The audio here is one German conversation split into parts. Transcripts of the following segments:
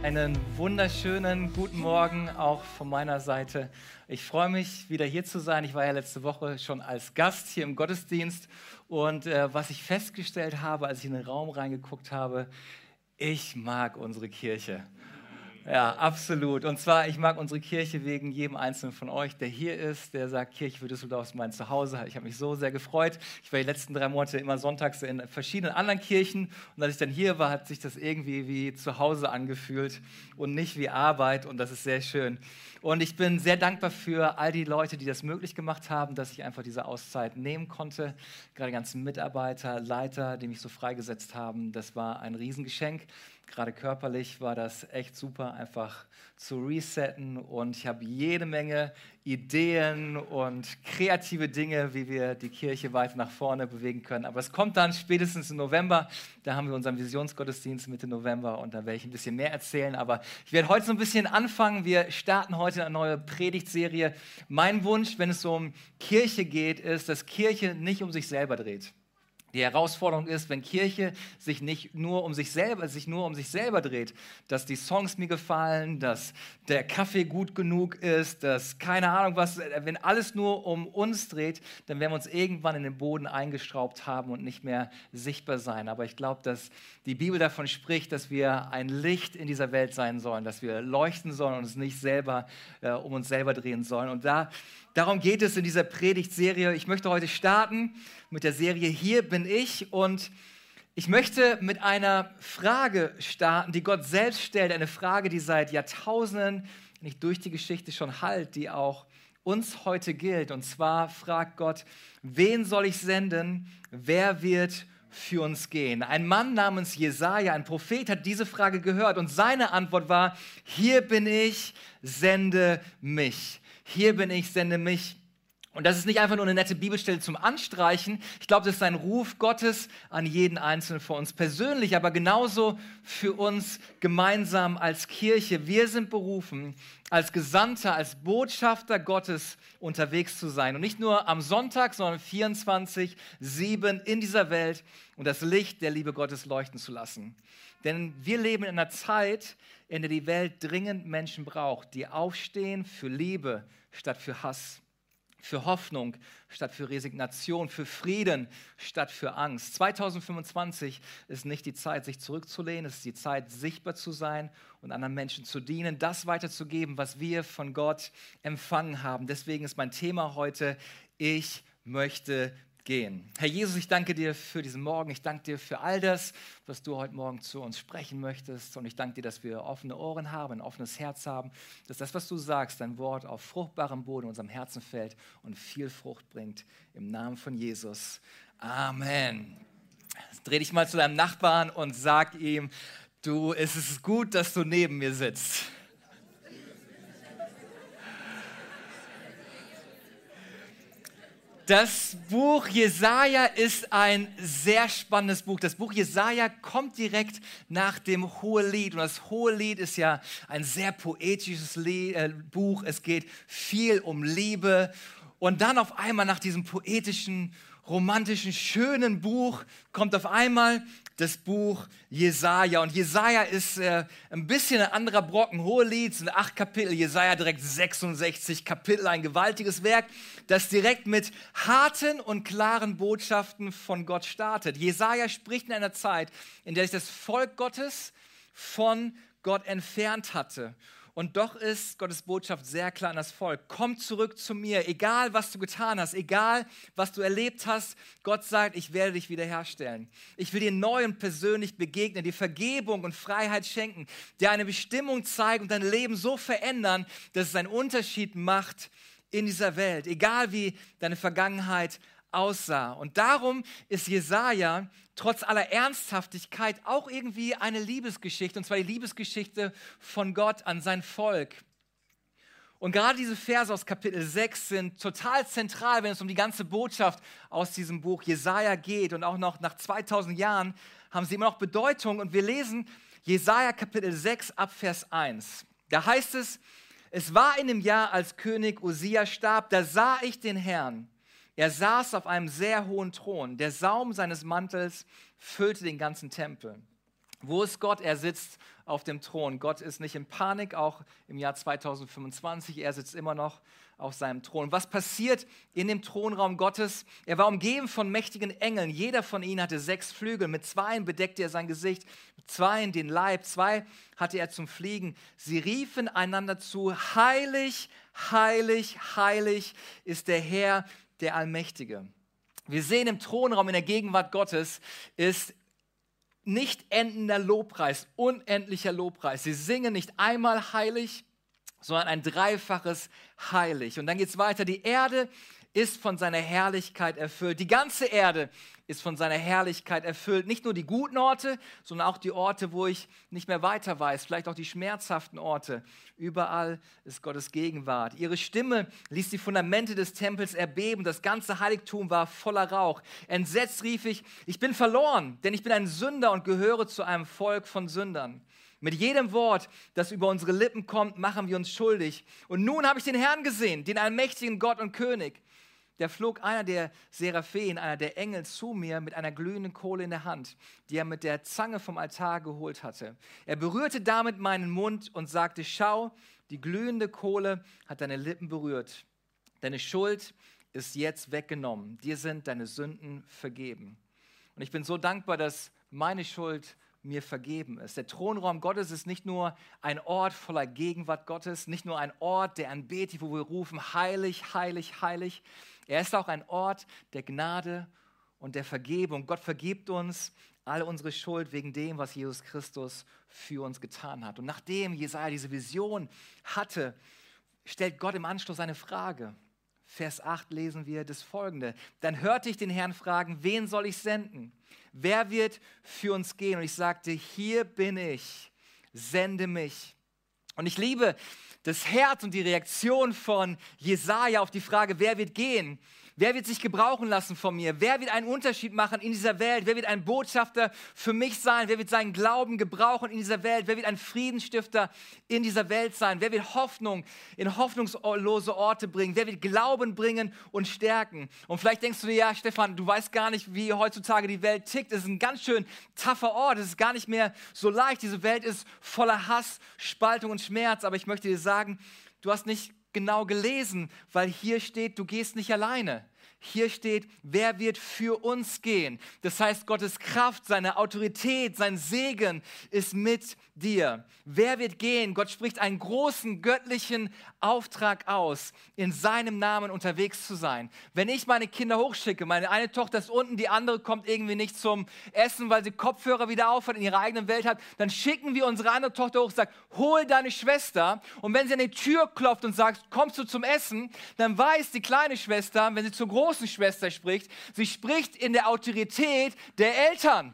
Einen wunderschönen guten Morgen auch von meiner Seite. Ich freue mich, wieder hier zu sein. Ich war ja letzte Woche schon als Gast hier im Gottesdienst und was ich festgestellt habe, als ich in den Raum reingeguckt habe, ich mag unsere Kirche. Ja, absolut. Und zwar, ich mag unsere Kirche wegen jedem Einzelnen von euch, der hier ist, der sagt, Kirche für Düsseldorf ist mein Zuhause. Ich habe mich so sehr gefreut. Ich war die letzten 3 Monate immer sonntags in verschiedenen anderen Kirchen. Und als ich dann hier war, hat sich das irgendwie wie zu Hause angefühlt und nicht wie Arbeit. Und das ist sehr schön. Und ich bin sehr dankbar für all die Leute, die das möglich gemacht haben, dass ich einfach diese Auszeit nehmen konnte. Gerade die ganzen Mitarbeiter, Leiter, die mich so freigesetzt haben. Das war ein Riesengeschenk. Gerade körperlich war das echt super, einfach zu resetten. Und ich habe jede Menge Ideen und kreative Dinge, wie wir die Kirche weiter nach vorne bewegen können. Aber es kommt dann spätestens im November. Da haben wir unseren Visionsgottesdienst Mitte November und da werde ich ein bisschen mehr erzählen. Aber ich werde heute so ein bisschen anfangen. Wir starten heute eine neue Predigtserie. Mein Wunsch, wenn es um Kirche geht, ist, dass Kirche nicht um sich selber dreht. Die Herausforderung ist, wenn Kirche sich nur um sich selber dreht, dass die Songs mir gefallen, dass der Kaffee gut genug ist, dass keine Ahnung was, wenn alles nur um uns dreht, dann werden wir uns irgendwann in den Boden eingeschraubt haben und nicht mehr sichtbar sein. Aber ich glaube, dass die Bibel davon spricht, dass wir ein Licht in dieser Welt sein sollen, dass wir leuchten sollen und uns nicht selber um uns selber drehen sollen. Und darum geht es in dieser Predigtserie. Ich möchte heute starten mit der Serie Hier bin ich und ich möchte mit einer Frage starten, die Gott selbst stellt, eine Frage, die seit Jahrtausenden nicht durch die Geschichte schon hallt, die auch uns heute gilt. Und zwar fragt Gott, wen soll ich senden? Wer wird für uns gehen? Ein Mann namens Jesaja, ein Prophet, hat diese Frage gehört und seine Antwort war, hier bin ich, sende mich. Hier bin ich, sende mich. Und das ist nicht einfach nur eine nette Bibelstelle zum Anstreichen. Ich glaube, das ist ein Ruf Gottes an jeden Einzelnen von uns persönlich, aber genauso für uns gemeinsam als Kirche. Wir sind berufen, als Gesandter, als Botschafter Gottes unterwegs zu sein. Und nicht nur am Sonntag, sondern 24/7 in dieser Welt und das Licht der Liebe Gottes leuchten zu lassen. Denn wir leben in einer Zeit, in der die Welt dringend Menschen braucht, die aufstehen für Liebe statt für Hass, für Hoffnung statt für Resignation, für Frieden statt für Angst. 2025 ist nicht die Zeit, sich zurückzulehnen, es ist die Zeit, sichtbar zu sein und anderen Menschen zu dienen, das weiterzugeben, was wir von Gott empfangen haben. Deswegen ist mein Thema heute, ich möchte gehen. Herr Jesus, ich danke dir für diesen Morgen. Ich danke dir für all das, was du heute Morgen zu uns sprechen möchtest. Und ich danke dir, dass wir offene Ohren haben, ein offenes Herz haben, dass das, was du sagst, dein Wort auf fruchtbarem Boden in unserem Herzen fällt und viel Frucht bringt. Im Namen von Jesus. Amen. Dreh dich mal zu deinem Nachbarn und sag ihm, es ist gut, dass du neben mir sitzt. Das Buch Jesaja ist ein sehr spannendes Buch. Das Buch Jesaja kommt direkt nach dem Hohelied. Und das Hohelied ist ja ein sehr poetisches Buch. Es geht viel um Liebe. Und dann auf einmal nach diesem poetischen, romantischen, schönen Buch kommt auf einmal das Buch Jesaja. Und Jesaja ist ein bisschen ein anderer Brocken. Hohelied sind 8 Kapitel, Jesaja direkt 66 Kapitel, ein gewaltiges Werk, das direkt mit harten und klaren Botschaften von Gott startet. Jesaja spricht in einer Zeit, in der sich das Volk Gottes von Gott entfernt hatte. Und doch ist Gottes Botschaft sehr klar an das Volk. Komm zurück zu mir, egal was du getan hast, egal was du erlebt hast. Gott sagt, ich werde dich wiederherstellen. Ich will dir neu und persönlich begegnen, dir Vergebung und Freiheit schenken, dir eine Bestimmung zeigen und dein Leben so verändern, dass es einen Unterschied macht in dieser Welt. Egal wie deine Vergangenheit aussah. Und darum ist Jesaja trotz aller Ernsthaftigkeit auch irgendwie eine Liebesgeschichte, und zwar die Liebesgeschichte von Gott an sein Volk. Und gerade diese Verse aus Kapitel 6 sind total zentral, wenn es um die ganze Botschaft aus diesem Buch Jesaja geht. Und auch noch nach 2000 Jahren haben sie immer noch Bedeutung. Und wir lesen Jesaja Kapitel 6 ab Vers 1. Da heißt es, es war in dem Jahr, als König Usia starb, da sah ich den Herrn. Er saß auf einem sehr hohen Thron. Der Saum seines Mantels füllte den ganzen Tempel. Wo ist Gott? Er sitzt auf dem Thron. Gott ist nicht in Panik, auch im Jahr 2025. Er sitzt immer noch auf seinem Thron. Was passiert in dem Thronraum Gottes? Er war umgeben von mächtigen Engeln. Jeder von ihnen hatte 6 Flügel. Mit 2 bedeckte er sein Gesicht, mit 2 den Leib. 2 hatte er zum Fliegen. Sie riefen einander zu: Heilig, heilig, heilig ist der Herr, der Allmächtige. Wir sehen im Thronraum, in der Gegenwart Gottes, ist nicht endender Lobpreis, unendlicher Lobpreis. Sie singen nicht einmal heilig, sondern ein dreifaches heilig. Und dann geht es weiter. Die Erde ist von seiner Herrlichkeit erfüllt. Die ganze Erde ist von seiner Herrlichkeit erfüllt. Nicht nur die guten Orte, sondern auch die Orte, wo ich nicht mehr weiter weiß. Vielleicht auch die schmerzhaften Orte. Überall ist Gottes Gegenwart. Ihre Stimme ließ die Fundamente des Tempels erbeben. Das ganze Heiligtum war voller Rauch. Entsetzt rief ich: Ich bin verloren, denn ich bin ein Sünder und gehöre zu einem Volk von Sündern. Mit jedem Wort, das über unsere Lippen kommt, machen wir uns schuldig. Und nun habe ich den Herrn gesehen, den allmächtigen Gott und König. Da flog einer der Seraphim, einer der Engel, zu mir mit einer glühenden Kohle in der Hand, die er mit der Zange vom Altar geholt hatte. Er berührte damit meinen Mund und sagte: Schau, die glühende Kohle hat deine Lippen berührt. Deine Schuld ist jetzt weggenommen. Dir sind deine Sünden vergeben. Und ich bin so dankbar, dass meine Schuld mir vergeben ist. Der Thronraum Gottes ist nicht nur ein Ort voller Gegenwart Gottes, nicht nur ein Ort der Anbetung, wo wir rufen: Heilig, heilig, heilig. Er ist auch ein Ort der Gnade und der Vergebung. Gott vergibt uns alle unsere Schuld wegen dem, was Jesus Christus für uns getan hat. Und nachdem Jesaja diese Vision hatte, stellt Gott im Anschluss eine Frage. Vers 8 lesen wir das Folgende: Dann hörte ich den Herrn fragen: Wen soll ich senden? Wer wird für uns gehen? Und ich sagte: Hier bin ich, sende mich. Und ich liebe das Herz und die Reaktion von Jesaja auf die Frage: Wer wird gehen? Wer wird sich gebrauchen lassen von mir? Wer wird einen Unterschied machen in dieser Welt? Wer wird ein Botschafter für mich sein? Wer wird seinen Glauben gebrauchen in dieser Welt? Wer wird ein Friedensstifter in dieser Welt sein? Wer wird Hoffnung in hoffnungslose Orte bringen? Wer wird Glauben bringen und stärken? Und vielleicht denkst du dir: Ja, Stefan, du weißt gar nicht, wie heutzutage die Welt tickt. Es ist ein ganz schön tougher Ort. Es ist gar nicht mehr so leicht. Diese Welt ist voller Hass, Spaltung und Schmerz. Aber ich möchte dir sagen, du hast nicht genau gelesen, weil hier steht: Du gehst nicht alleine. Hier steht: Wer wird für uns gehen? Das heißt, Gottes Kraft, seine Autorität, sein Segen ist mit dir. Wer wird gehen? Gott spricht einen großen göttlichen Auftrag aus, in seinem Namen unterwegs zu sein. Wenn ich meine Kinder hochschicke, meine eine Tochter ist unten, die andere kommt irgendwie nicht zum Essen, weil sie Kopfhörer wieder aufhat, in ihrer eigenen Welt hat, dann schicken wir unsere andere Tochter hoch und sagen: Hol deine Schwester. Und wenn sie an die Tür klopft und sagt: Kommst du zum Essen? Dann weiß die kleine Schwester, wenn sie zur großen Schwester spricht, sie spricht in der Autorität der Eltern.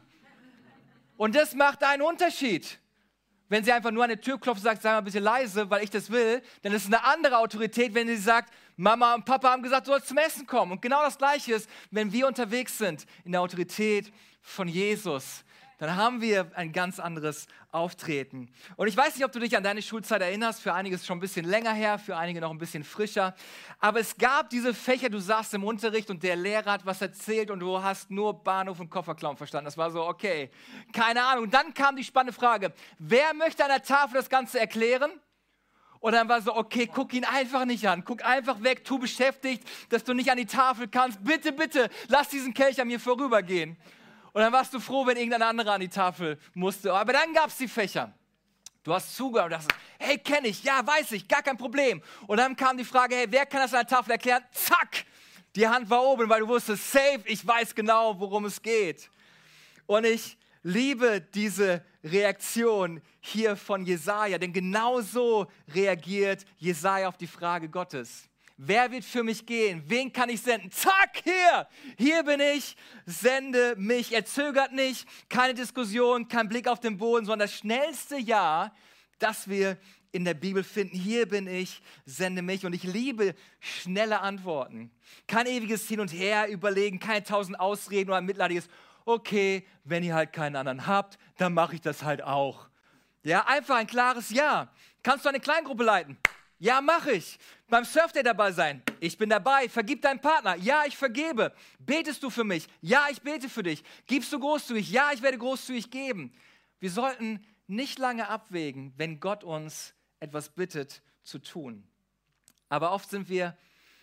Und das macht einen Unterschied. Wenn sie einfach nur an die Tür klopft und sagt: Sei mal bitte leise, weil ich das will, dann ist es eine andere Autorität, wenn sie sagt: Mama und Papa haben gesagt, du sollst zum Essen kommen. Und genau das Gleiche ist, wenn wir unterwegs sind in der Autorität von Jesus, dann haben wir ein ganz anderes Auftreten. Und ich weiß nicht, ob du dich an deine Schulzeit erinnerst. Für einige ist es schon ein bisschen länger her, für einige noch ein bisschen frischer. Aber es gab diese Fächer, du saßt im Unterricht und der Lehrer hat was erzählt und du hast nur Bahnhof und Kofferklauen verstanden. Das war so: Okay, keine Ahnung. Und dann kam die spannende Frage: Wer möchte an der Tafel das Ganze erklären? Und dann war so: Okay, guck ihn einfach nicht an. Guck einfach weg, tu beschäftigt, dass du nicht an die Tafel kannst. Bitte, bitte, lass diesen Kelch an mir vorübergehen. Und dann warst du froh, wenn irgendein anderer an die Tafel musste. Aber dann gab es die Fächer. Du hast zugehört und dachtest: Hey, kenne ich, ja, weiß ich, gar kein Problem. Und dann kam die Frage: Hey, wer kann das an der Tafel erklären? Zack, die Hand war oben, weil du wusstest: Safe, ich weiß genau, worum es geht. Und ich liebe diese Reaktion hier von Jesaja, denn genau so reagiert Jesaja auf die Frage Gottes. Wer wird für mich gehen? Wen kann ich senden? Zack, hier bin ich, sende mich. Er zögert nicht, keine Diskussion, kein Blick auf den Boden, sondern das schnellste Ja, das wir in der Bibel finden: Hier bin ich, sende mich. Und ich liebe schnelle Antworten. Kein ewiges Hin und Her überlegen, keine 1000 Ausreden oder ein mitleidiges: Okay, wenn ihr halt keinen anderen habt, dann mache ich das halt auch. Ja, einfach ein klares Ja. Kannst du eine Kleingruppe leiten? Ja, mache ich. Beim Surfday dabei sein? Ich bin dabei. Vergib deinem Partner? Ja, ich vergebe. Betest du für mich? Ja, ich bete für dich. Gibst du großzügig? Ja, ich werde großzügig geben. Wir sollten nicht lange abwägen, wenn Gott uns etwas bittet zu tun. Aber oft sind wir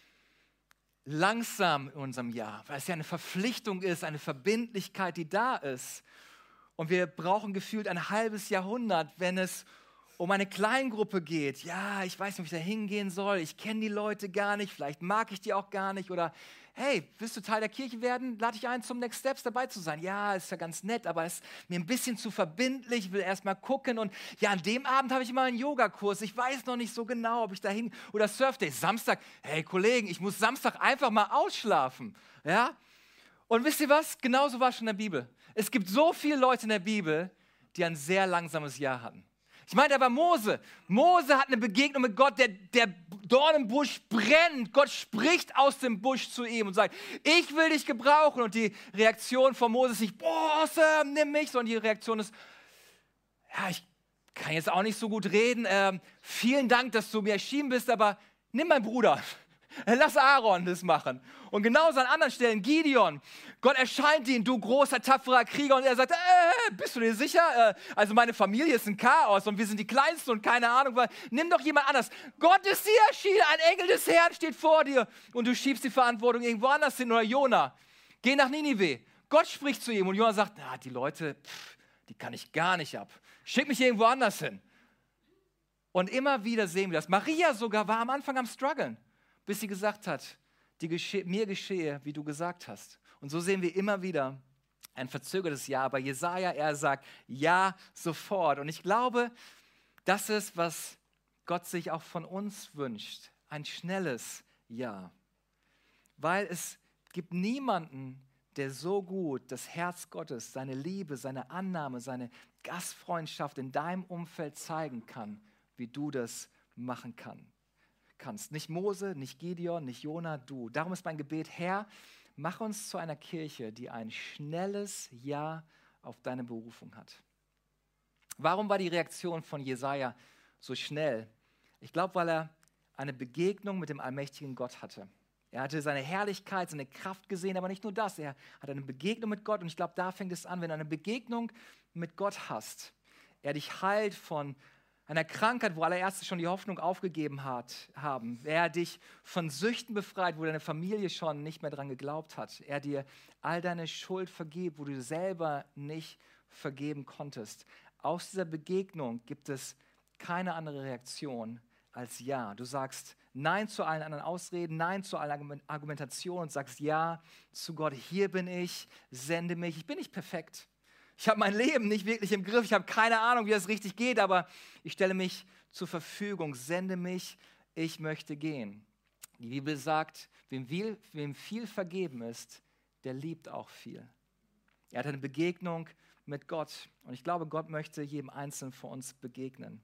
langsam in unserem Jahr, weil es ja eine Verpflichtung ist, eine Verbindlichkeit, die da ist. Und wir brauchen gefühlt ein halbes Jahrhundert, wenn es um eine Kleingruppe geht. Ja, ich weiß nicht, ob ich da hingehen soll. Ich kenne die Leute gar nicht. Vielleicht mag ich die auch gar nicht. Oder, hey, willst du Teil der Kirche werden? Lade ich ein, zum Next Steps dabei zu sein. Ja, ist ja ganz nett, aber es ist mir ein bisschen zu verbindlich. Ich will erst mal gucken. Und ja, an dem Abend habe ich mal einen Yogakurs. Ich weiß noch nicht so genau, ob ich da hin... Oder Surfday, Samstag. Hey, Kollegen, ich muss Samstag einfach mal ausschlafen. Ja? Und wisst ihr was? Genauso war es schon in der Bibel. Es gibt so viele Leute in der Bibel, die ein sehr langsames Jahr hatten. Ich meine, da war Mose. Mose hat eine Begegnung mit Gott, der Dornenbusch brennt. Gott spricht aus dem Busch zu ihm und sagt, ich will dich gebrauchen. Und die Reaktion von Mose ist nicht, boah, awesome, nimm mich, sondern die Reaktion ist, ja, ich kann jetzt auch nicht so gut reden. Vielen Dank, dass du mir erschienen bist, aber nimm meinen Bruder. Lass Aaron das machen. Und genauso an anderen Stellen, Gideon. Gott erscheint ihm, du großer, tapferer Krieger. Und er sagt, bist du dir sicher? Also meine Familie ist ein Chaos und wir sind die Kleinsten und keine Ahnung. Nimm doch jemand anders. Gott ist dir erschienen, ein Engel des Herrn steht vor dir. Und du schiebst die Verantwortung irgendwo anders hin. Oder Jona, geh nach Ninive. Gott spricht zu ihm und Jona sagt, na, die Leute, die kann ich gar nicht ab. Schick mich irgendwo anders hin. Und immer wieder sehen wir das. Maria sogar war am Anfang am Struggeln, bis sie gesagt hat, mir geschehe, wie du gesagt hast. Und so sehen wir immer wieder ein verzögertes Ja. Aber Jesaja, er sagt Ja sofort. Und ich glaube, das ist, was Gott sich auch von uns wünscht. Ein schnelles Ja. Weil es gibt niemanden, der so gut das Herz Gottes, seine Liebe, seine Annahme, seine Gastfreundschaft in deinem Umfeld zeigen kann, wie du das machen kannst. Nicht Mose, nicht Gideon, nicht Jona, du. Darum ist mein Gebet, Herr, mach uns zu einer Kirche, die ein schnelles Ja auf deine Berufung hat. Warum war die Reaktion von Jesaja so schnell? Ich glaube, weil er eine Begegnung mit dem allmächtigen Gott hatte. Er hatte seine Herrlichkeit, seine Kraft gesehen, aber nicht nur das. Er hat eine Begegnung mit Gott und ich glaube, da fängt es an, wenn du eine Begegnung mit Gott hast. Er dich heilt von einer Krankheit, wo alle Ärzte schon die Hoffnung aufgegeben haben. Er dich von Süchten befreit, wo deine Familie schon nicht mehr dran geglaubt hat. Er dir all deine Schuld vergibt, wo du selber nicht vergeben konntest. Aus dieser Begegnung gibt es keine andere Reaktion als Ja. Du sagst Nein zu allen anderen Ausreden, Nein zu allen Argumentationen und sagst Ja zu Gott. Hier bin ich, sende mich. Ich bin nicht perfekt. Ich habe mein Leben nicht wirklich im Griff. Ich habe keine Ahnung, wie das richtig geht, aber ich stelle mich zur Verfügung. Sende mich, ich möchte gehen. Die Bibel sagt, wem viel vergeben ist, der liebt auch viel. Er hat eine Begegnung mit Gott und ich glaube, Gott möchte jedem Einzelnen von uns begegnen.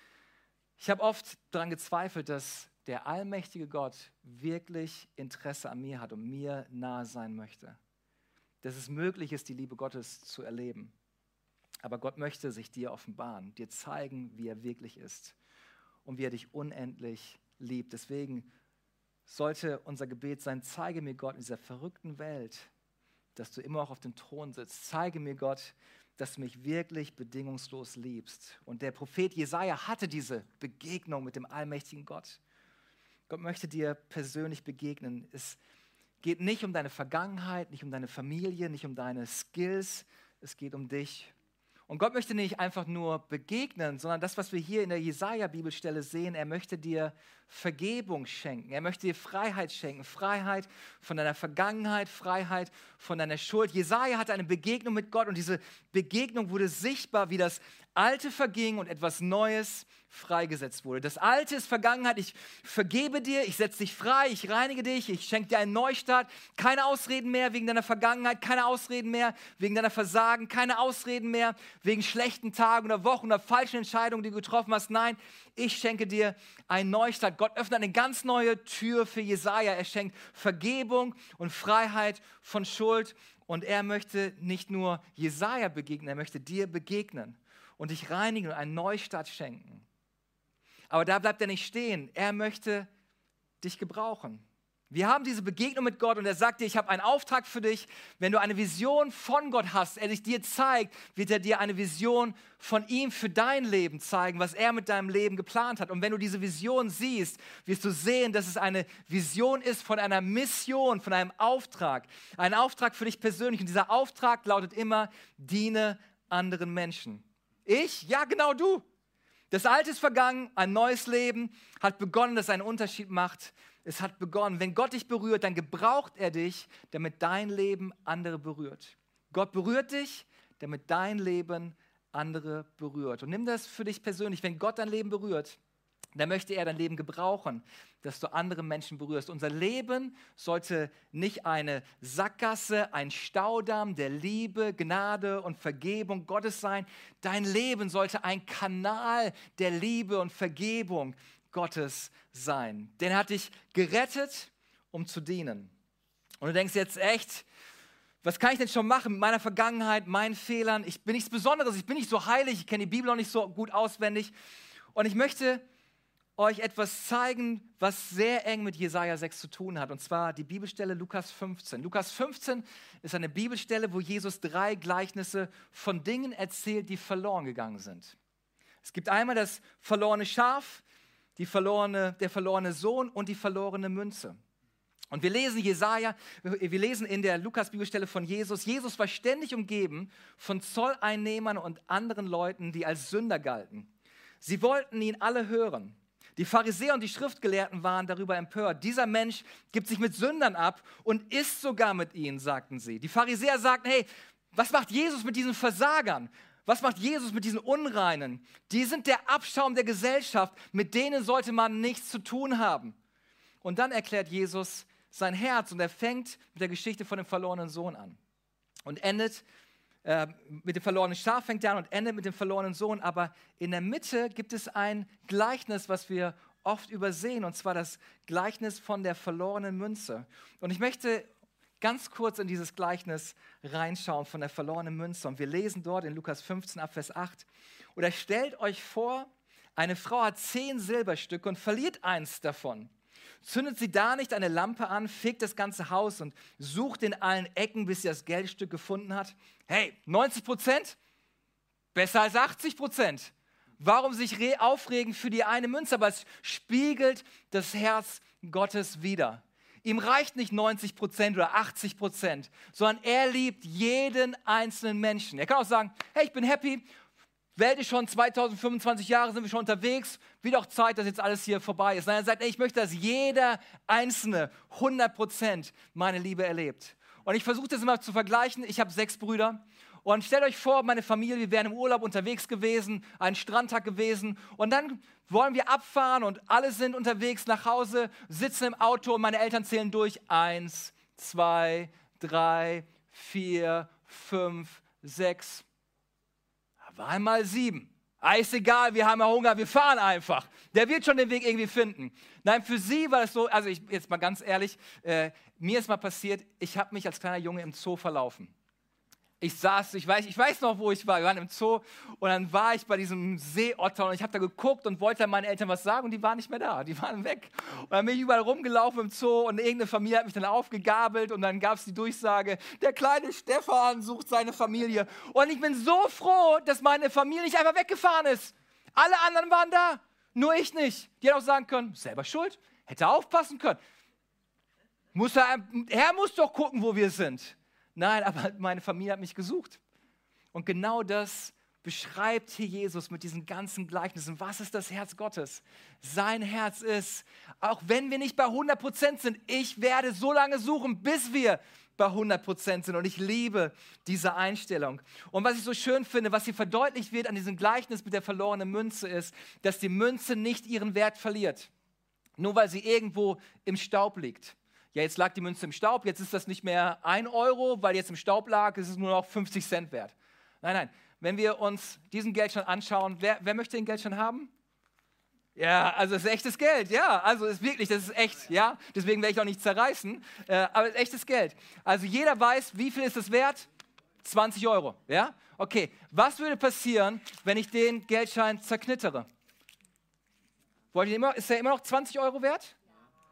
Ich habe oft daran gezweifelt, dass der allmächtige Gott wirklich Interesse an mir hat und mir nahe sein möchte. Dass es möglich ist, die Liebe Gottes zu erleben. Aber Gott möchte sich dir offenbaren, dir zeigen, wie er wirklich ist und wie er dich unendlich liebt. Deswegen sollte unser Gebet sein, zeige mir Gott in dieser verrückten Welt, dass du immer auch auf dem Thron sitzt. Zeige mir Gott, dass du mich wirklich bedingungslos liebst. Und der Prophet Jesaja hatte diese Begegnung mit dem allmächtigen Gott. Gott möchte dir persönlich begegnen. Es geht nicht um deine Vergangenheit, nicht um deine Familie, nicht um deine Skills. Es geht um dich. Und Gott möchte nicht einfach nur begegnen, sondern das, was wir hier in der Jesaja-Bibelstelle sehen, er möchte dir Vergebung schenken. Er möchte dir Freiheit schenken. Freiheit von deiner Vergangenheit, Freiheit von deiner Schuld. Jesaja hatte eine Begegnung mit Gott und diese Begegnung wurde sichtbar, wie das Alte verging und etwas Neues freigesetzt wurde. Das Alte ist Vergangenheit. Ich vergebe dir, ich setze dich frei, ich reinige dich, ich schenke dir einen Neustart. Keine Ausreden mehr wegen deiner Vergangenheit, keine Ausreden mehr wegen deiner Versagen, keine Ausreden mehr wegen schlechten Tagen oder Wochen oder falschen Entscheidungen, die du getroffen hast. Nein, ich schenke dir einen Neustart. Gott öffnet eine ganz neue Tür für Jesaja. Er schenkt Vergebung und Freiheit von Schuld. Und er möchte nicht nur Jesaja begegnen, er möchte dir begegnen und dich reinigen und einen Neustart schenken. Aber da bleibt er nicht stehen. Er möchte dich gebrauchen. Wir haben diese Begegnung mit Gott und er sagt dir, ich habe einen Auftrag für dich. Wenn du eine Vision von Gott hast, er sich dir zeigt, wird er dir eine Vision von ihm für dein Leben zeigen, was er mit deinem Leben geplant hat. Und wenn du diese Vision siehst, wirst du sehen, dass es eine Vision ist von einer Mission, von einem Auftrag. Ein Auftrag für dich persönlich. Und dieser Auftrag lautet immer, diene anderen Menschen. Ich? Ja, genau du. Das Alte ist vergangen, ein neues Leben hat begonnen, das einen Unterschied macht. Es hat begonnen. Wenn Gott dich berührt, dann gebraucht er dich, damit dein Leben andere berührt. Gott berührt dich, damit dein Leben andere berührt. Und nimm das für dich persönlich. Wenn Gott dein Leben berührt, dann möchte er dein Leben gebrauchen, dass du andere Menschen berührst. Unser Leben sollte nicht eine Sackgasse, ein Staudamm der Liebe, Gnade und Vergebung Gottes sein. Dein Leben sollte ein Kanal der Liebe und Vergebung Gottes sein. Denn er hat dich gerettet, um zu dienen. Und du denkst jetzt echt, was kann ich denn schon machen mit meiner Vergangenheit, meinen Fehlern? Ich bin nichts Besonderes, ich bin nicht so heilig, ich kenne die Bibel auch nicht so gut auswendig. Und ich möchte euch etwas zeigen, was sehr eng mit Jesaja 6 zu tun hat. Und zwar die Bibelstelle Lukas 15. Lukas 15 ist eine Bibelstelle, wo Jesus 3 Gleichnisse von Dingen erzählt, die verloren gegangen sind. Es gibt einmal das verlorene Schaf, der verlorene Sohn und die verlorene Münze. Und wir lesen in der Lukas-Bibelstelle von Jesus. Jesus war ständig umgeben von Zolleinnehmern und anderen Leuten, die als Sünder galten. Sie wollten ihn alle hören. Die Pharisäer und die Schriftgelehrten waren darüber empört. Dieser Mensch gibt sich mit Sündern ab und isst sogar mit ihnen, sagten sie. Die Pharisäer sagten, hey, was macht Jesus mit diesen Versagern? Was macht Jesus mit diesen Unreinen? Die sind der Abschaum der Gesellschaft, mit denen sollte man nichts zu tun haben. Und dann erklärt Jesus sein Herz und er fängt mit der Geschichte von dem verlorenen Sohn an. Und endet mit dem verlorenen Schaf fängt er an und endet mit dem verlorenen Sohn. Aber in der Mitte gibt es ein Gleichnis, was wir oft übersehen, und zwar das Gleichnis von der verlorenen Münze. Und ich möchte ganz kurz in dieses Gleichnis reinschauen von der verlorenen Münze. Und wir lesen dort in Lukas 15 ab Vers 8. Oder stellt euch vor, eine Frau hat 10 Silberstücke und verliert eins davon. Zündet sie da nicht eine Lampe an, fegt das ganze Haus und sucht in allen Ecken, bis sie das Geldstück gefunden hat? Hey, 90%? Besser als 80%. Warum sich aufregen für die eine Münze? Aber es spiegelt das Herz Gottes wider. Ihm reicht nicht 90% oder 80%, sondern er liebt jeden einzelnen Menschen. Er kann auch sagen, hey, ich bin happy, Welt ist schon 2025 Jahre, sind wir schon unterwegs, wird auch Zeit, dass jetzt alles hier vorbei ist. Nein, er sagt, ey, ich möchte, dass jeder Einzelne 100% meine Liebe erlebt. Und ich versuche das immer zu vergleichen. Ich habe 6 Brüder. Und stellt euch vor, meine Familie, wir wären im Urlaub unterwegs gewesen, einen Strandtag gewesen. Und dann wollen wir abfahren und alle sind unterwegs nach Hause, sitzen im Auto und meine Eltern zählen durch. 1, 2, 3, 4, 5, 6. War einmal 7. Ist egal, wir haben ja Hunger, wir fahren einfach. Der wird schon den Weg irgendwie finden. Nein, für sie war es so, also jetzt mal ganz ehrlich, mir ist mal passiert, ich habe mich als kleiner Junge im Zoo verlaufen. Ich weiß noch, wo ich war. Wir waren im Zoo und dann war ich bei diesem Seeotter und ich habe da geguckt und wollte meinen Eltern was sagen und die waren nicht mehr da, die waren weg. Und dann bin ich überall rumgelaufen im Zoo und irgendeine Familie hat mich dann aufgegabelt und dann gab es die Durchsage, der kleine Stefan sucht seine Familie. Und ich bin so froh, dass meine Familie nicht einfach weggefahren ist. Alle anderen waren da, nur ich nicht. Die hätten auch sagen können, selber schuld, hätte aufpassen können. Er muss doch gucken, wo wir sind. Nein, aber meine Familie hat mich gesucht. Und genau das beschreibt hier Jesus mit diesen ganzen Gleichnissen. Was ist das Herz Gottes? Sein Herz ist, auch wenn wir nicht bei 100% sind, ich werde so lange suchen, bis wir bei 100% sind. Und ich liebe diese Einstellung. Und was ich so schön finde, was hier verdeutlicht wird an diesem Gleichnis mit der verlorenen Münze ist, dass die Münze nicht ihren Wert verliert. Nur weil sie irgendwo im Staub liegt. Ja, jetzt lag die Münze im Staub, jetzt ist das nicht mehr 1 Euro, weil jetzt im Staub lag, ist es nur noch 50 Cent wert. Nein, wenn wir uns diesen Geldschein anschauen, wer möchte den Geldschein haben? Ja, also es ist echtes Geld, ja, also ist wirklich, das ist echt, ja, deswegen werde ich auch nicht zerreißen, aber es ist echtes Geld. Also jeder weiß, wie viel ist es wert? 20 Euro, ja? Okay, was würde passieren, wenn ich den Geldschein zerknittere? Ist der immer noch 20 Euro wert?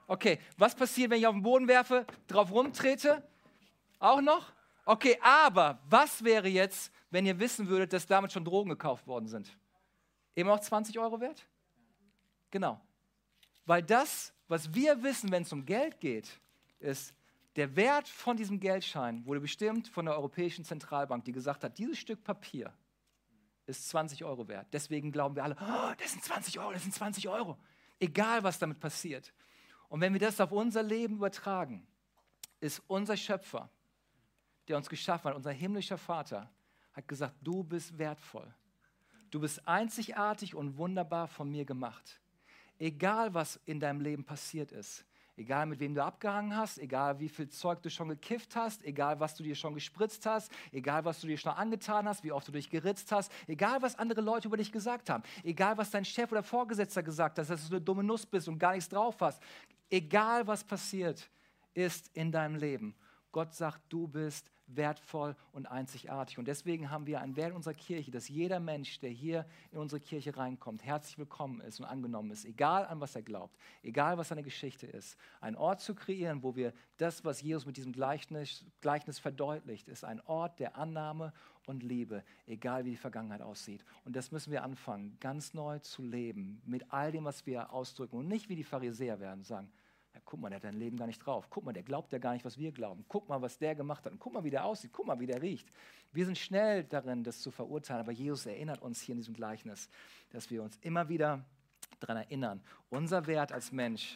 Okay, was passiert, wenn ich auf den Boden werfe, drauf rumtrete? Auch noch? Okay, aber was wäre jetzt, wenn ihr wissen würdet, dass damit schon Drogen gekauft worden sind? Immer noch 20 Euro wert? Genau. Weil das, was wir wissen, wenn es um Geld geht, ist, der Wert von diesem Geldschein wurde bestimmt von der Europäischen Zentralbank, die gesagt hat, dieses Stück Papier ist 20 Euro wert. Deswegen glauben wir alle, oh, das sind 20 Euro, das sind 20 Euro. Egal, was damit passiert. Und wenn wir das auf unser Leben übertragen, ist unser Schöpfer, der uns geschaffen hat, unser himmlischer Vater, hat gesagt, du bist wertvoll. Du bist einzigartig und wunderbar von mir gemacht. Egal, was in deinem Leben passiert ist, egal mit wem du abgehangen hast, egal wie viel Zeug du schon gekifft hast, egal was du dir schon gespritzt hast, egal was du dir schon angetan hast, wie oft du dich geritzt hast, egal was andere Leute über dich gesagt haben, egal was dein Chef oder Vorgesetzter gesagt hat, dass du eine dumme Nuss bist und gar nichts drauf hast, egal was passiert ist in deinem Leben. Gott sagt, du bist wertvoll und einzigartig. Und deswegen haben wir einen Wert in unserer Kirche, dass jeder Mensch, der hier in unsere Kirche reinkommt, herzlich willkommen ist und angenommen ist, egal an was er glaubt, egal was seine Geschichte ist. Ein Ort zu kreieren, wo wir das, was Jesus mit diesem Gleichnis verdeutlicht, ist ein Ort der Annahme und Liebe, egal wie die Vergangenheit aussieht. Und das müssen wir anfangen, ganz neu zu leben, mit all dem, was wir ausdrücken und nicht wie die Pharisäer werden, sagen, ja, guck mal, der hat dein Leben gar nicht drauf. Guck mal, der glaubt ja gar nicht, was wir glauben. Guck mal, was der gemacht hat. Und guck mal, wie der aussieht. Guck mal, wie der riecht. Wir sind schnell darin, das zu verurteilen. Aber Jesus erinnert uns hier in diesem Gleichnis, dass wir uns immer wieder daran erinnern. Unser Wert als Mensch,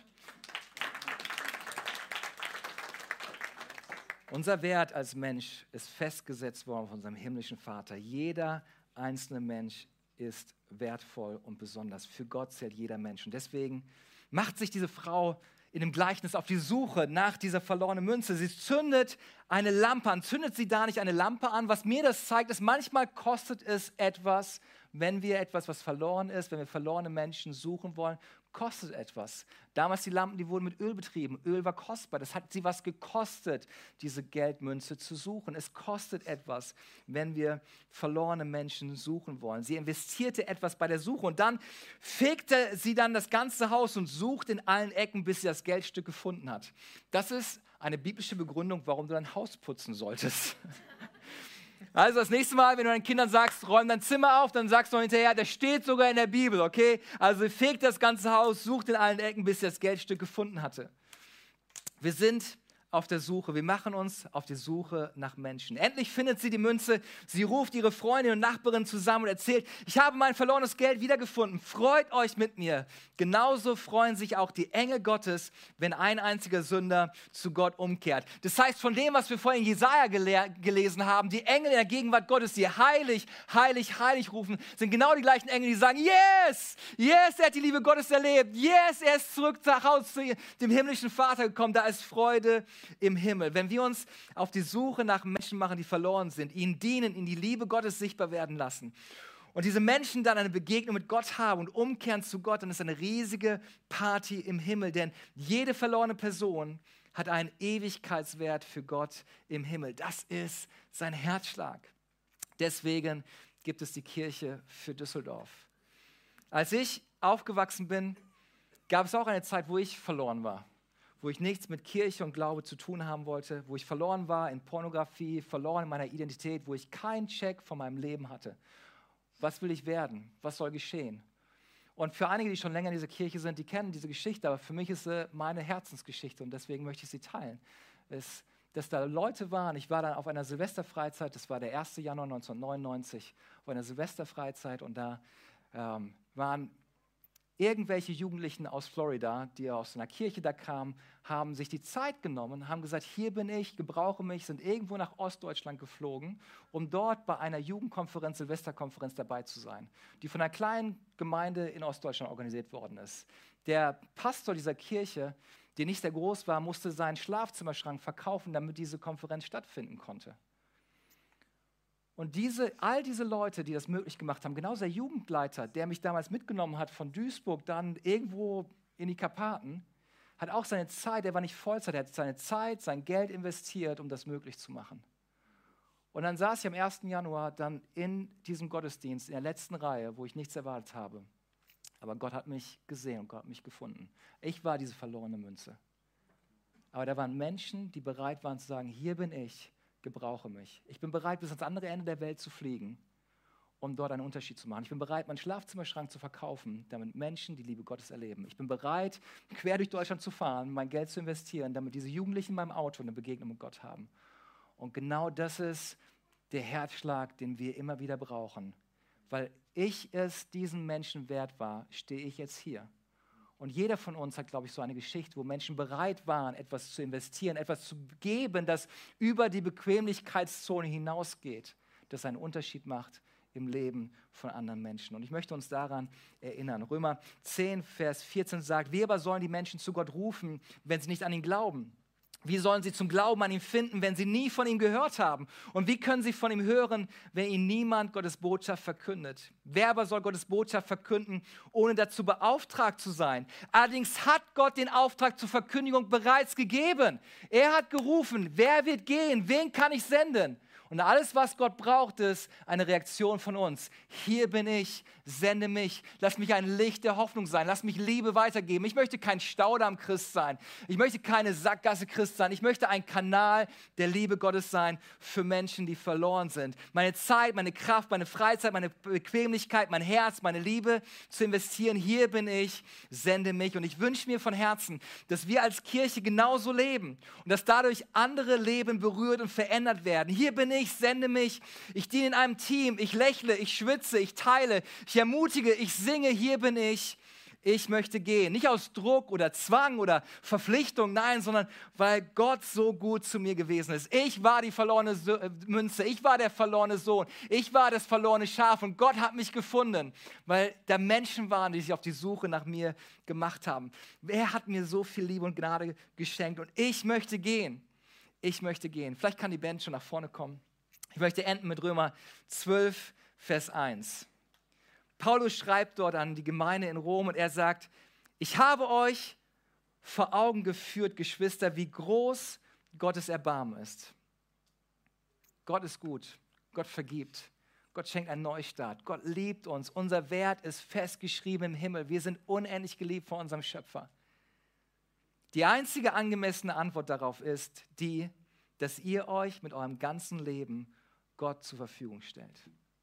ist festgesetzt worden von unserem himmlischen Vater. Jeder einzelne Mensch ist wertvoll und besonders. Für Gott zählt jeder Mensch. Und deswegen macht sich diese Frau in dem Gleichnis auf die Suche nach dieser verlorenen Münze. Sie zündet eine Lampe an. Zündet sie da nicht eine Lampe an? Was mir das zeigt, ist, manchmal kostet es etwas, wenn wir etwas, was verloren ist, wenn wir verlorene Menschen suchen wollen, kostet etwas. Damals die Lampen, die wurden mit Öl betrieben. Öl war kostbar. Das hat sie was gekostet, diese Geldmünze zu suchen. Es kostet etwas, wenn wir verlorene Menschen suchen wollen. Sie investierte etwas bei der Suche und dann fegte sie dann das ganze Haus und sucht in allen Ecken, bis sie das Geldstück gefunden hat. Das ist eine biblische Begründung, warum du dein Haus putzen solltest. Also das nächste Mal, wenn du deinen Kindern sagst, räum dein Zimmer auf, dann sagst du hinterher, das steht sogar in der Bibel, okay? Also fegt das ganze Haus, sucht in allen Ecken, bis sie das Geldstück gefunden hatte. Wir sind auf der Suche, wir machen uns auf die Suche nach Menschen. Endlich findet sie die Münze, sie ruft ihre Freundin und Nachbarin zusammen und erzählt, ich habe mein verlorenes Geld wiedergefunden, freut euch mit mir. Genauso freuen sich auch die Engel Gottes, wenn ein einziger Sünder zu Gott umkehrt. Das heißt, von dem, was wir vorhin in Jesaja gelesen haben, die Engel in der Gegenwart Gottes, die heilig, heilig, heilig rufen, sind genau die gleichen Engel, die sagen, yes, yes, er hat die Liebe Gottes erlebt, yes, er ist zurück nach Hause zu dem himmlischen Vater gekommen, da ist Freude im Himmel. Wenn wir uns auf die Suche nach Menschen machen, die verloren sind, ihnen dienen, ihnen die Liebe Gottes sichtbar werden lassen und diese Menschen dann eine Begegnung mit Gott haben und umkehren zu Gott, dann ist eine riesige Party im Himmel, denn jede verlorene Person hat einen Ewigkeitswert für Gott im Himmel. Das ist sein Herzschlag. Deswegen gibt es die Kirche für Düsseldorf. Als ich aufgewachsen bin, gab es auch eine Zeit, wo ich verloren war, wo ich nichts mit Kirche und Glaube zu tun haben wollte, wo ich verloren war in Pornografie, verloren in meiner Identität, wo ich keinen Check von meinem Leben hatte. Was will ich werden? Was soll geschehen? Und für einige, die schon länger in dieser Kirche sind, die kennen diese Geschichte, aber für mich ist sie meine Herzensgeschichte und deswegen möchte ich sie teilen. Dass da Leute waren, ich war dann auf einer Silvesterfreizeit, das war der 1. Januar 1999, auf einer Silvesterfreizeit und da waren irgendwelche Jugendlichen aus Florida, die aus einer Kirche da kamen, haben sich die Zeit genommen, haben gesagt, hier bin ich, gebrauche mich, sind irgendwo nach Ostdeutschland geflogen, um dort bei einer Jugendkonferenz, Silvesterkonferenz dabei zu sein, die von einer kleinen Gemeinde in Ostdeutschland organisiert worden ist. Der Pastor dieser Kirche, der nicht sehr groß war, musste seinen Schlafzimmerschrank verkaufen, damit diese Konferenz stattfinden konnte. Und all diese Leute, die das möglich gemacht haben, genauso der Jugendleiter, der mich damals mitgenommen hat von Duisburg, dann irgendwo in die Karpaten, hat auch seine Zeit, er war nicht Vollzeit, er hat seine Zeit, sein Geld investiert, um das möglich zu machen. Und dann saß ich am 1. Januar dann in diesem Gottesdienst, in der letzten Reihe, wo ich nichts erwartet habe. Aber Gott hat mich gesehen und Gott hat mich gefunden. Ich war diese verlorene Münze. Aber da waren Menschen, die bereit waren zu sagen, hier bin ich, gebrauche mich. Ich bin bereit, bis ans andere Ende der Welt zu fliegen, um dort einen Unterschied zu machen. Ich bin bereit, meinen Schlafzimmerschrank zu verkaufen, damit Menschen die Liebe Gottes erleben. Ich bin bereit, quer durch Deutschland zu fahren, mein Geld zu investieren, damit diese Jugendlichen in meinem Auto eine Begegnung mit Gott haben. Und genau das ist der Herzschlag, den wir immer wieder brauchen. Weil ich es diesen Menschen wert war, stehe ich jetzt hier. Und jeder von uns hat, glaube ich, so eine Geschichte, wo Menschen bereit waren, etwas zu investieren, etwas zu geben, das über die Bequemlichkeitszone hinausgeht, das einen Unterschied macht im Leben von anderen Menschen. Und ich möchte uns daran erinnern. Römer 10, Vers 14 sagt, wie aber sollen die Menschen zu Gott rufen, wenn sie nicht an ihn glauben? Wie sollen sie zum Glauben an ihn finden, wenn sie nie von ihm gehört haben? Und wie können sie von ihm hören, wenn ihnen niemand Gottes Botschaft verkündet? Wer aber soll Gottes Botschaft verkünden, ohne dazu beauftragt zu sein? Allerdings hat Gott den Auftrag zur Verkündigung bereits gegeben. Er hat gerufen, wer wird gehen? Wen kann ich senden? Und alles, was Gott braucht, ist eine Reaktion von uns. Hier bin ich, sende mich. Lass mich ein Licht der Hoffnung sein. Lass mich Liebe weitergeben. Ich möchte kein Staudamm-Christ sein. Ich möchte keine Sackgasse-Christ sein. Ich möchte ein Kanal der Liebe Gottes sein für Menschen, die verloren sind. Meine Zeit, meine Kraft, meine Freizeit, meine Bequemlichkeit, mein Herz, meine Liebe zu investieren. Hier bin ich, sende mich. Und ich wünsche mir von Herzen, dass wir als Kirche genauso leben und dass dadurch andere Leben berührt und verändert werden. Hier bin ich, sende mich, ich diene in einem Team, ich lächle, ich schwitze, ich teile, ich ermutige, ich singe, hier bin ich möchte gehen. Nicht aus Druck oder Zwang oder Verpflichtung, nein, sondern weil Gott so gut zu mir gewesen ist. Ich war die verlorene Münze, ich war der verlorene Sohn, ich war das verlorene Schaf und Gott hat mich gefunden, weil da Menschen waren, die sich auf die Suche nach mir gemacht haben. Er hat mir so viel Liebe und Gnade geschenkt und ich möchte gehen. Ich möchte gehen. Vielleicht kann die Band schon nach vorne kommen. Ich möchte enden mit Römer 12, Vers 1. Paulus schreibt dort an die Gemeinde in Rom und er sagt, ich habe euch vor Augen geführt, Geschwister, wie groß Gottes Erbarmen ist. Gott ist gut, Gott vergibt, Gott schenkt einen Neustart, Gott liebt uns, unser Wert ist festgeschrieben im Himmel, wir sind unendlich geliebt von unserem Schöpfer. Die einzige angemessene Antwort darauf ist die, dass ihr euch mit eurem ganzen Leben Gott zur Verfügung stellt.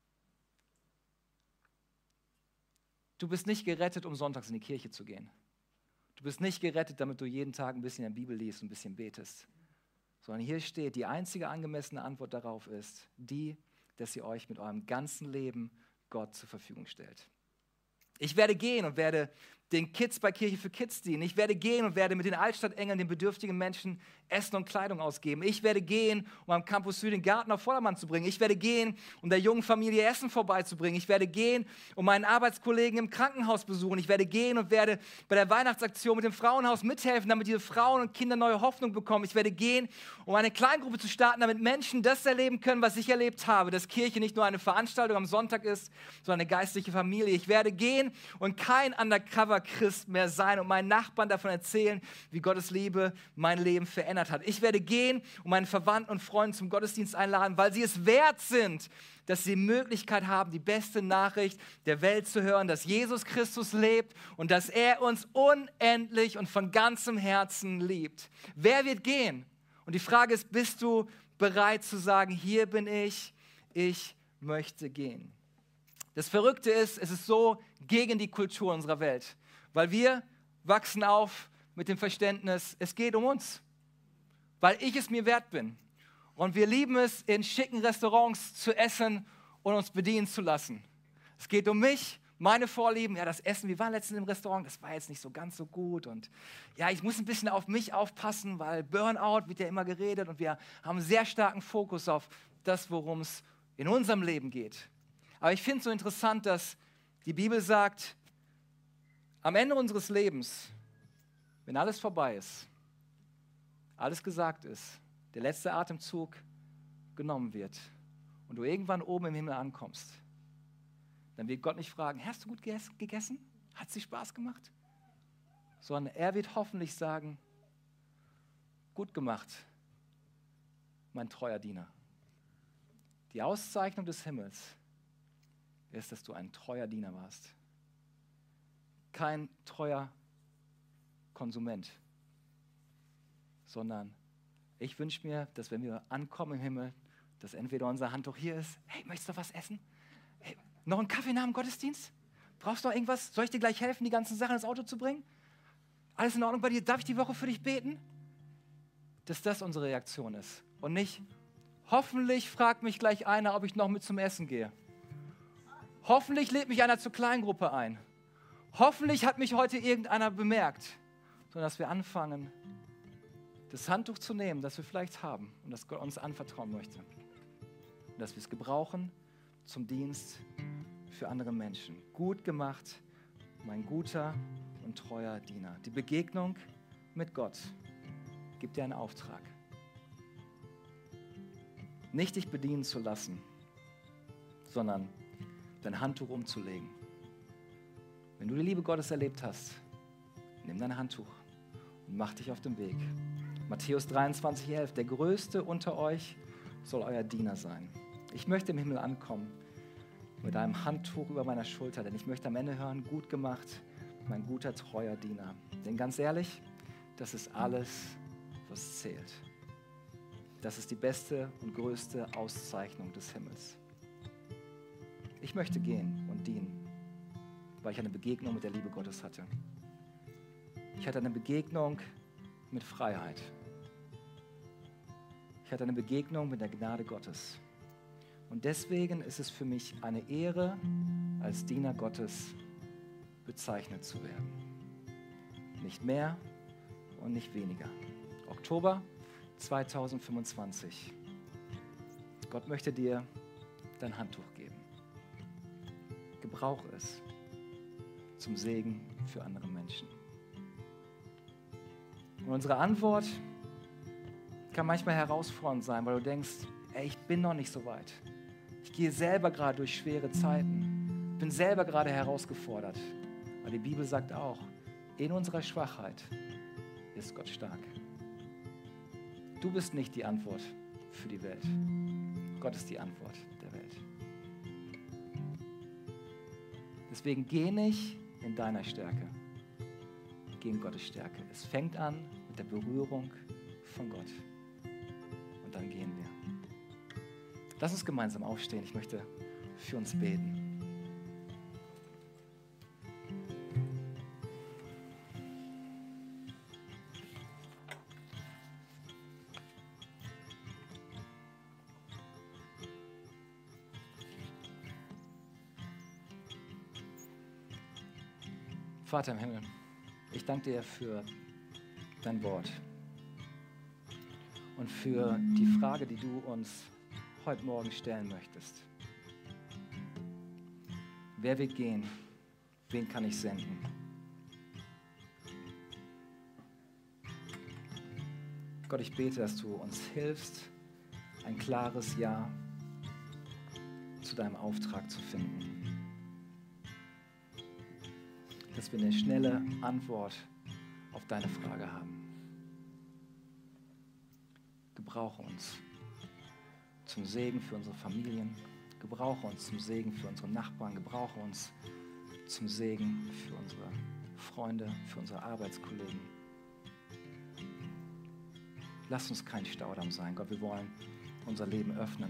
Du bist nicht gerettet, um sonntags in die Kirche zu gehen. Du bist nicht gerettet, damit du jeden Tag ein bisschen in der Bibel liest und ein bisschen betest. Sondern hier steht, die einzige angemessene Antwort darauf ist die, dass ihr euch mit eurem ganzen Leben Gott zur Verfügung stellt. Ich werde gehen und werde den Kids bei Kirche für Kids dienen. Ich werde gehen und werde mit den Altstadtengeln den bedürftigen Menschen Essen und Kleidung ausgeben. Ich werde gehen, um am Campus Süd den Garten auf Vordermann zu bringen. Ich werde gehen, um der jungen Familie Essen vorbeizubringen. Ich werde gehen, um meinen Arbeitskollegen im Krankenhaus besuchen. Ich werde gehen und werde bei der Weihnachtsaktion mit dem Frauenhaus mithelfen, damit diese Frauen und Kinder neue Hoffnung bekommen. Ich werde gehen, um eine Kleingruppe zu starten, damit Menschen das erleben können, was ich erlebt habe, dass Kirche nicht nur eine Veranstaltung am Sonntag ist, sondern eine geistliche Familie. Ich werde gehen und kein Undercover-Christ mehr sein und meinen Nachbarn davon erzählen, wie Gottes Liebe mein Leben verändert hat. Ich werde gehen und meinen Verwandten und Freunden zum Gottesdienst einladen, weil sie es wert sind, dass sie die Möglichkeit haben, die beste Nachricht der Welt zu hören, dass Jesus Christus lebt und dass er uns unendlich und von ganzem Herzen liebt. Wer wird gehen? Und die Frage ist, bist du bereit zu sagen, hier bin ich möchte gehen. Das Verrückte ist, es ist so gegen die Kultur unserer Welt, weil wir wachsen auf mit dem Verständnis, es geht um uns, weil ich es mir wert bin. Und wir lieben es, in schicken Restaurants zu essen und uns bedienen zu lassen. Es geht um mich, meine Vorlieben. Ja, das Essen, wir waren letztens im Restaurant, das war jetzt nicht so ganz so gut. Und ja, ich muss ein bisschen auf mich aufpassen, weil Burnout wird ja immer geredet und wir haben einen sehr starken Fokus auf das, worum es in unserem Leben geht. Aber ich finde es so interessant, dass die Bibel sagt, am Ende unseres Lebens, wenn alles vorbei ist, alles gesagt ist, der letzte Atemzug genommen wird und du irgendwann oben im Himmel ankommst, dann wird Gott nicht fragen, hast du gut gegessen? Hat es dir Spaß gemacht? Sondern er wird hoffentlich sagen, gut gemacht, mein treuer Diener. Die Auszeichnung des Himmels ist, dass du ein treuer Diener warst. kein treuer Konsument, sondern ich wünsche mir, dass wenn wir ankommen im Himmel, dass entweder unser Handtuch hier ist, hey, möchtest du was essen? Hey, noch einen Kaffee nach dem Gottesdienst? Brauchst du noch irgendwas? Soll ich dir gleich helfen, die ganzen Sachen ins Auto zu bringen? Alles in Ordnung bei dir? Darf ich die Woche für dich beten? Dass das unsere Reaktion ist. Und nicht, hoffentlich fragt mich gleich einer, ob ich noch mit zum Essen gehe. Hoffentlich lädt mich einer zur Kleingruppe ein. Hoffentlich hat mich heute irgendeiner bemerkt. Sondern dass wir anfangen, das Handtuch zu nehmen, das wir vielleicht haben und das Gott uns anvertrauen möchte. Und dass wir es gebrauchen zum Dienst für andere Menschen. Gut gemacht, mein guter und treuer Diener. Die Begegnung mit Gott gibt dir einen Auftrag. Nicht dich bedienen zu lassen, sondern dein Handtuch umzulegen. Wenn du die Liebe Gottes erlebt hast, nimm dein Handtuch und mach dich auf den Weg. Matthäus 23,11, der Größte unter euch soll euer Diener sein. Ich möchte im Himmel ankommen mit einem Handtuch über meiner Schulter, denn ich möchte am Ende hören, gut gemacht, mein guter, treuer Diener. Denn ganz ehrlich, das ist alles, was zählt. Das ist die beste und größte Auszeichnung des Himmels. Ich möchte gehen und dienen, weil ich eine Begegnung mit der Liebe Gottes hatte. Ich hatte eine Begegnung mit Freiheit. Ich hatte eine Begegnung mit der Gnade Gottes. Und deswegen ist es für mich eine Ehre, als Diener Gottes bezeichnet zu werden. Nicht mehr und nicht weniger. Oktober 2025. Gott möchte dir dein Handtuch geben. Gebrauche es zum Segen für andere Menschen. Und unsere Antwort kann manchmal herausfordernd sein, weil du denkst, ey, ich bin noch nicht so weit. Ich gehe selber gerade durch schwere Zeiten. Bin selber gerade herausgefordert. Aber die Bibel sagt auch, in unserer Schwachheit ist Gott stark. Du bist nicht die Antwort für die Welt. Gott ist die Antwort der Welt. Deswegen geh nicht in deiner Stärke. Geh in Gottes Stärke. Es fängt an mit der Berührung von Gott. Und dann gehen wir. Lass uns gemeinsam aufstehen. Ich möchte für uns beten. Vater im Himmel, ich danke dir für dein Wort und für die Frage, die du uns heute Morgen stellen möchtest. Wer wird gehen? Wen kann ich senden? Gott, ich bete, dass du uns hilfst, ein klares Ja zu deinem Auftrag zu finden. Dass wir eine schnelle Antwort auf deine Frage haben. Gebrauche uns zum Segen für unsere Familien, gebrauche uns zum Segen für unsere Nachbarn, gebrauche uns zum Segen für unsere Freunde, für unsere Arbeitskollegen. Lass uns kein Staudamm sein, Gott, wir wollen unser Leben öffnen.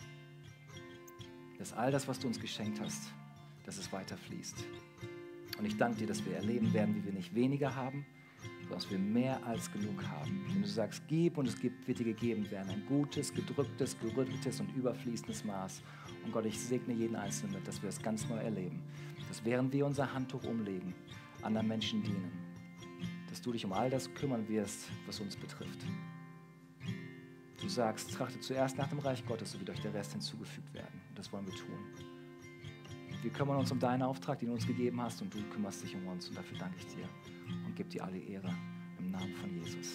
Dass all das, was du uns geschenkt hast, dass es weiter fließt. Und ich danke dir, dass wir erleben werden, wie wir nicht weniger haben, sondern dass wir mehr als genug haben. Wenn du sagst, gib und es wird dir gegeben werden. Ein gutes, gedrücktes, gerütteltes und überfließendes Maß. Und Gott, ich segne jeden Einzelnen mit, dass wir das ganz neu erleben. Dass während wir unser Handtuch umlegen, anderen Menschen dienen. Dass du dich um all das kümmern wirst, was uns betrifft. Du sagst, trachte zuerst nach dem Reich Gottes, so wird euch der Rest hinzugefügt werden. Und das wollen wir tun. Wir kümmern uns um deinen Auftrag, den du uns gegeben hast, und du kümmerst dich um uns. Und dafür danke ich dir und gebe dir alle Ehre im Namen von Jesus.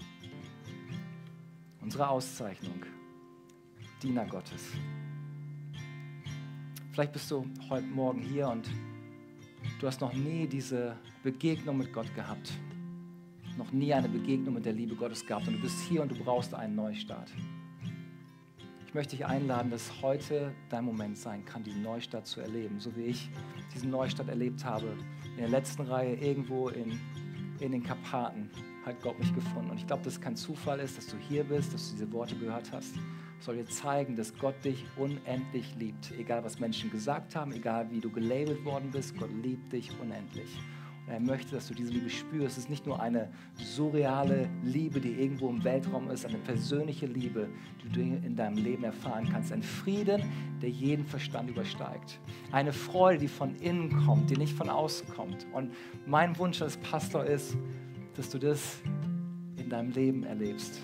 Unsere Auszeichnung, Diener Gottes. Vielleicht bist du heute Morgen hier und du hast noch nie diese Begegnung mit Gott gehabt. Noch nie eine Begegnung mit der Liebe Gottes gehabt. Und du bist hier und du brauchst einen Neustart. Ich möchte dich einladen, dass heute dein Moment sein kann, diesen Neustart zu erleben, so wie ich diesen Neustart erlebt habe. In der letzten Reihe irgendwo in den Karpaten hat Gott mich gefunden. Und ich glaube, dass es kein Zufall ist, dass du hier bist, dass du diese Worte gehört hast. Es soll dir zeigen, dass Gott dich unendlich liebt. Egal, was Menschen gesagt haben, egal, wie du gelabelt worden bist, Gott liebt dich unendlich. Und er möchte, dass du diese Liebe spürst. Es ist nicht nur eine surreale Liebe, die irgendwo im Weltraum ist, eine persönliche Liebe, die du in deinem Leben erfahren kannst. Ein Frieden, der jeden Verstand übersteigt. Eine Freude, die von innen kommt, die nicht von außen kommt. Und mein Wunsch als Pastor ist, dass du das in deinem Leben erlebst.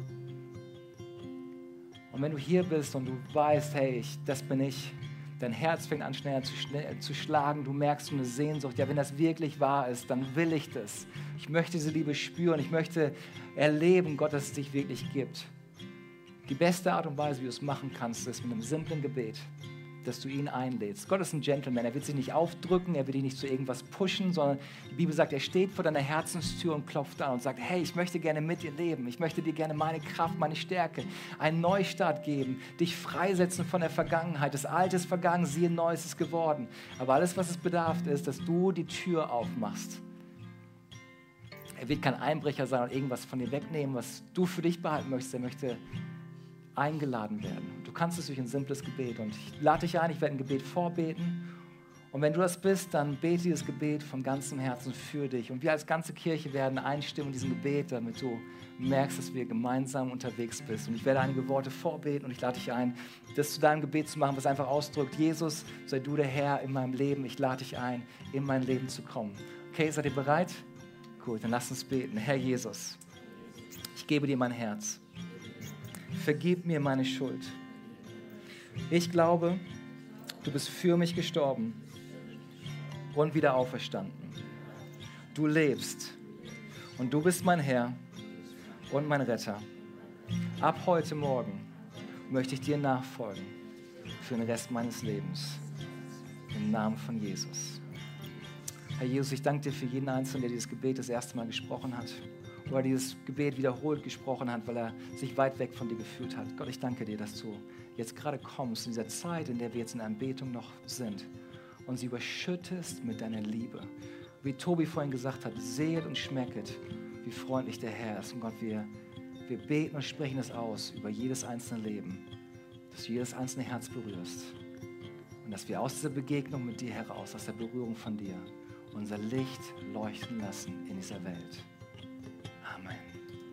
Und wenn du hier bist und du weißt, hey, das bin ich, dein Herz fängt an schneller zu schlagen, du merkst eine Sehnsucht, ja, wenn das wirklich wahr ist, dann will ich das. Ich möchte diese Liebe spüren, ich möchte erleben, Gott, dass es dich wirklich gibt. Die beste Art und Weise, wie du es machen kannst, ist mit einem simplen Gebet, dass du ihn einlädst. Gott ist ein Gentleman, er wird sich nicht aufdrücken, er wird dich nicht zu irgendwas pushen, sondern die Bibel sagt, er steht vor deiner Herzenstür und klopft an und sagt, hey, ich möchte gerne mit dir leben, ich möchte dir gerne meine Kraft, meine Stärke, einen Neustart geben, dich freisetzen von der Vergangenheit. Das Alte ist vergangen, siehe, Neues ist geworden. Aber alles, was es bedarf, ist, dass du die Tür aufmachst. Er wird kein Einbrecher sein und irgendwas von dir wegnehmen, was du für dich behalten möchtest. Er möchte eingeladen werden. Du kannst es durch ein simples Gebet. Und ich lade dich ein, ich werde ein Gebet vorbeten. Und wenn du das bist, dann bete dieses Gebet von ganzem Herzen für dich. Und wir als ganze Kirche werden einstimmen in diesem Gebet, damit du merkst, dass wir gemeinsam unterwegs bist. Und ich werde einige Worte vorbeten und ich lade dich ein, das zu deinem Gebet zu machen, was einfach ausdrückt, Jesus, sei du der Herr in meinem Leben. Ich lade dich ein, in mein Leben zu kommen. Okay, seid ihr bereit? Gut, dann lasst uns beten. Herr Jesus, ich gebe dir mein Herz. Vergib mir meine Schuld. Ich glaube, du bist für mich gestorben und wieder auferstanden. Du lebst und du bist mein Herr und mein Retter. Ab heute Morgen möchte ich dir nachfolgen für den Rest meines Lebens. Im Namen von Jesus. Herr Jesus, ich danke dir für jeden Einzelnen, der dieses Gebet das erste Mal gesprochen hat. Oder dieses Gebet wiederholt gesprochen hat, weil er sich weit weg von dir gefühlt hat. Gott, ich danke dir, dass du jetzt gerade kommst in dieser Zeit, in der wir jetzt in Anbetung noch sind und sie überschüttest mit deiner Liebe. Wie Tobi vorhin gesagt hat, sehet und schmecket, wie freundlich der Herr ist. Und Gott, wir beten und sprechen es aus über jedes einzelne Leben, dass du jedes einzelne Herz berührst und dass wir aus dieser Begegnung mit dir heraus, aus der Berührung von dir, unser Licht leuchten lassen in dieser Welt.